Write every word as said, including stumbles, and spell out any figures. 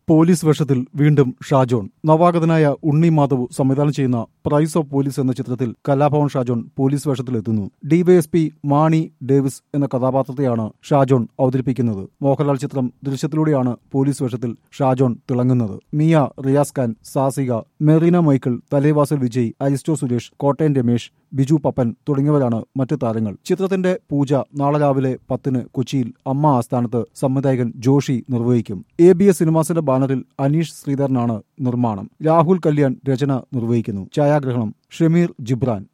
Police വേഷത്തിൽ വീണ്ടും ഷാജോൺ. നവാഗതനായ ഉണ്ണി മാധവ് സംവിധാനം ചെയ്യുന്ന പ്രൈസ് ഓഫ് പോലീസ് എന്ന ചിത്രത്തിൽ കലാഭവൻ ഷാജോൺ പോലീസ് വേഷത്തിലെത്തുന്നു. ഡിവൈഎസ്പി മാണി ഡേവിസ് എന്ന കഥാപാത്രത്തെയാണ് ഷാജോൺ അവതരിപ്പിക്കുന്നത്. മോഹൻലാൽ ചിത്രം ദൃശ്യത്തിലൂടെയാണ് പോലീസ് വേഷത്തിൽ ഷാജോൺ തിളങ്ങുന്നത്. മിയ, റിയാസ് ഖാൻ, സാസിക, മെറീന മൈക്കിൾ, തലേവാസൽ വിജയ്, അരിസ്റ്റോ സുരേഷ്, കോട്ടയം രമേശ്, ബിജു പപ്പൻ തുടങ്ങിയവരാണ് മറ്റ് താരങ്ങൾ. ചിത്രത്തിന്റെ പൂജ നാളെ രാവിലെ പത്തിന് കൊച്ചിയിൽ അമ്മ ആസ്ഥാനത്ത് സംവിധായകൻ ജോഷി നിർവഹിക്കും. എ ബി എസ് സിനിമാസിന്റെ ബാനറിൽ അനീഷ് ശ്രീധരനാണ് നിർമ്മാണം. രാഹുൽ കല്യാൺ രചന നിർവഹിക്കുന്നു. ഛായാഗ്രഹണം ഷമീർ ജിബ്രാൻ.